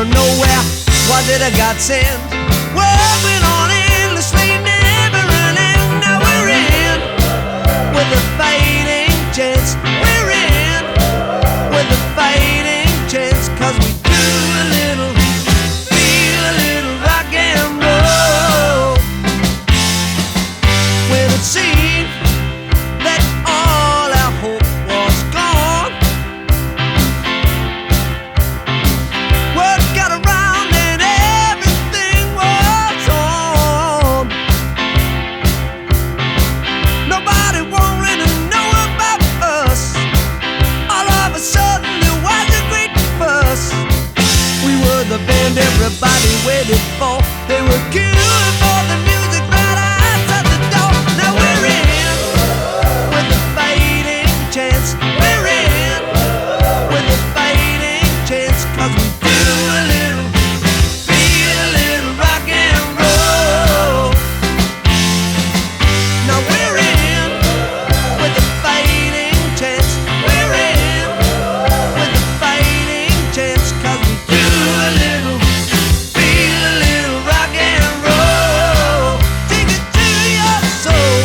nowhere. Was it a godsend? World went on endlessly, never running. Now we're in with a fighting chance. We're in with a fighting chance, 'cause we do a little, feel a little rock and roll. When it seemed that all our hope was gone, word got around and everything was on. Nobody wanted to know about us. All of a sudden there was a great fuss. We were the band everybody waited for. They were queuing for the music right outside the door. Now we're in with a fighting chance. We're in with a fighting chance, 'cause we do a little, feel a little rock and roll. Now we're in with a fighting chance. We're in with a fighting chance, 'cause we do a little, feel a little rock and roll. Take it to your soul.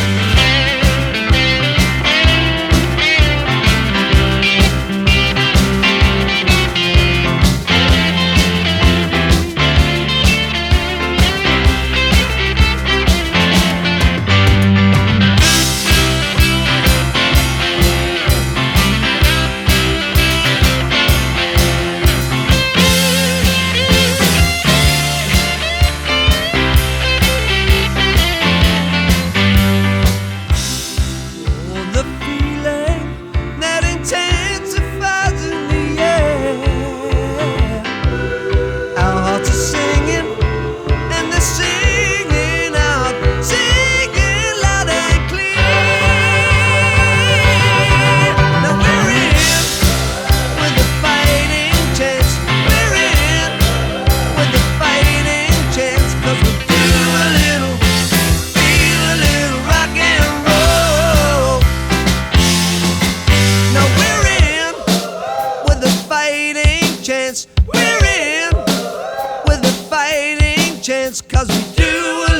Oh, the feeling that intensifies in the air. Our hearts are singing, and they're singing out, singing loud and clear. Now we're in with a fighting chance. We're in with a fighting chance, 'cause we do a little, feel a little rock and roll. Now we're in with a fighting chance. We're in with a fighting chance, 'cause we do